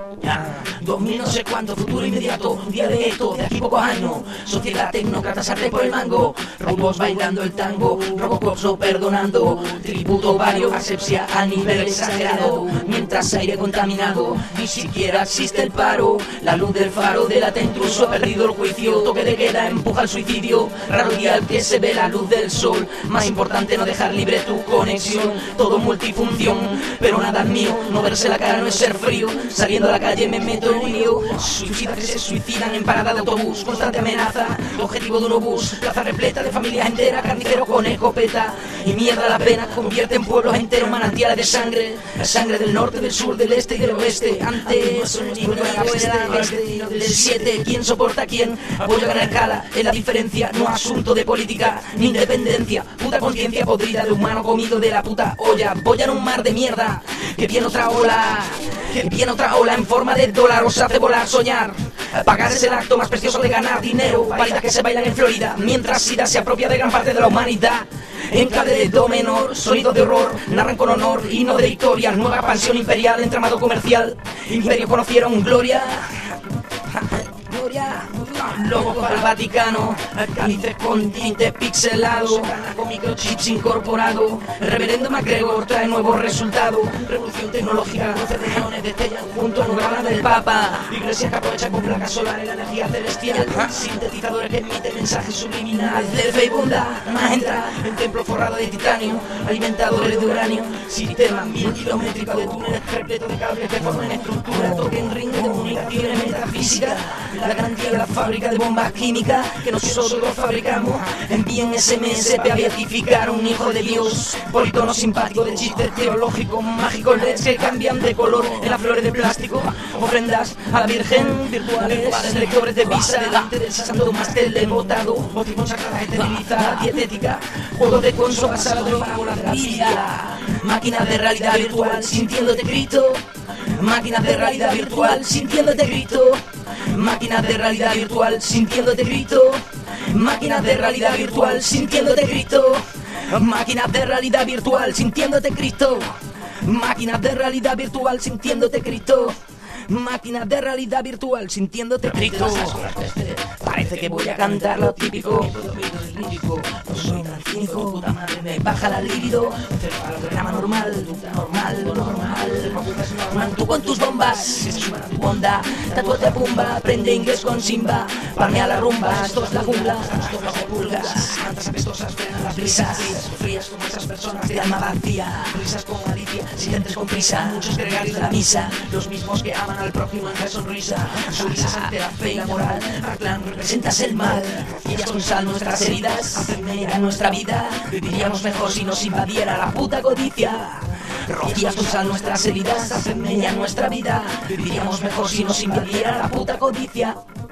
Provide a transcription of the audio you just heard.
2000 no sé cuánto, futuro inmediato, día de esto, de aquí pocos años. Sociedad tecnócrata, sartén por el mango, robots bailando el tango, Robocops no perdonando, tributo vario, asepsia a nivel exagerado, mientras aire contaminado, ni siquiera existe el paro. La luz del faro del latente intruso ha perdido el juicio, toque de queda empuja al suicidio, raro día al que se ve la luz del sol, más importante no dejar libre tu conexión, todo multifunción, pero nada es mío, no verse la cara no es ser frío, saliendo a la calle me meto en lío, suicidas que se suicidan en parada de autobús, constante amenaza, objetivo de un obús, plaza repleta de familias enteras, carnicero con escopeta, y mierda la pena convierte en pueblos enteros manantiales de sangre, la sangre del norte, del sur, del este y del oeste, antes del 7, ¿quién soporta a quién? Apoyo a gran escala, en la diferencia, no asunto de política, ni independencia, puta conciencia podrida de humano comido de la puta olla, voy en un mar de mierda, que viene otra ola en forma de dólar os hace volar, soñar. Pagar es el acto más precioso de ganar dinero, paridas que se bailan en Florida, mientras SIDA se apropia de gran parte de la humanidad. En clave de do menor, sonidos de horror, narran con honor, himno de victoria, nueva expansión imperial, entramado comercial, imperios conocieron gloria. Logo para el Vaticano, cálices con tinte pixelado, con microchips incorporado. El reverendo MacGregor trae nuevos resultados. Revolución tecnológica, luces de neones destellan junto a una gala del Papa. Iglesias que aprovechan con placas solares la energía celestial. Sintetizadores que emiten mensajes subliminales de fe y bondad. Más entra en templo forrado de titanio, alimentadores de uranio. Sistema 1000 kilométrico de túneles repleto de cables que forman estructuras. Token ring de comunicaciones metafísicas. La garantía de la fábrica de bombas químicas que nosotros fabricamos. Envíen SMS para beatificar a un hijo de Dios. Politono simpático de chistes teológicos mágicos, LEDs que cambian de color en las flores de plástico. Ofrendas a la Virgen virtuales, lectores de visa delante del santo más televotado. Motivos sagradas esterilizadas, dietética, juegos de consolas, sala de la Biblia. Máquinas de realidad virtual sintiéndote Cristo. Máquinas de realidad virtual sintiéndote Cristo. Máquinas de realidad virtual sintiéndote Cristo. Máquinas de realidad virtual sintiéndote Cristo. Máquinas de realidad virtual sintiéndote Cristo. Máquinas de realidad virtual sintiéndote Cristo. Máquinas de realidad virtual sintiéndote Cristo. Parece que voy a cantar lo típico. No soy tan cínico, puta madre me baja la libido. Programa normal, normal. Tú con tus bombas, que se suman a tu onda. Tatuate a pumba, aprende inglés con Simba. Palmea la rumba, esto es la jungla. Nosotros de pulgas, tantas apestosas frenan las brisas. Frías como esas personas de alma vacía. Risas con malicia, si te entres con prisa. Muchos gregarios de la misa, los mismos que aman al prójimo en la sonrisa. Sonrisas ante la fe y la moral. Arclan, representas el mal. Rocías con sal nuestras heridas, hacen media nuestra vida. Viviríamos mejor si nos invadiera la puta codicia. Rocías con sal nuestras heridas, hacen media nuestra vida. Viviríamos mejor si nos invadiera la puta codicia.